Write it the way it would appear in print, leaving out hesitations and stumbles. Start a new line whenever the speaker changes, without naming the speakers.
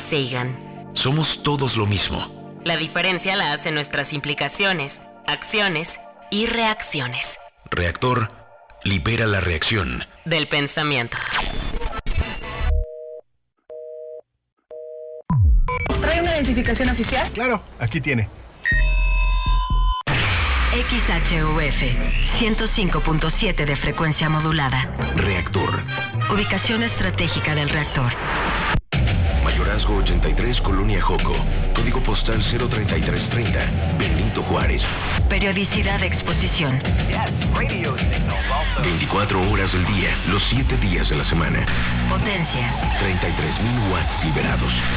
Sagan.
Somos todos lo mismo.
La diferencia la hacen nuestras implicaciones, acciones y reacciones.
Reactor libera la reacción
del pensamiento.
¿Trae una identificación oficial?
Claro, aquí tiene.
XHUF 105.7 de frecuencia modulada.
Reactor.
Ubicación estratégica del reactor.
Mayorazgo 83, Colonia Joco. Código postal 03330, Benito Juárez.
Periodicidad de exposición.
24 horas del día, los 7 días de la semana.
Potencia.
33,000 watts liberados.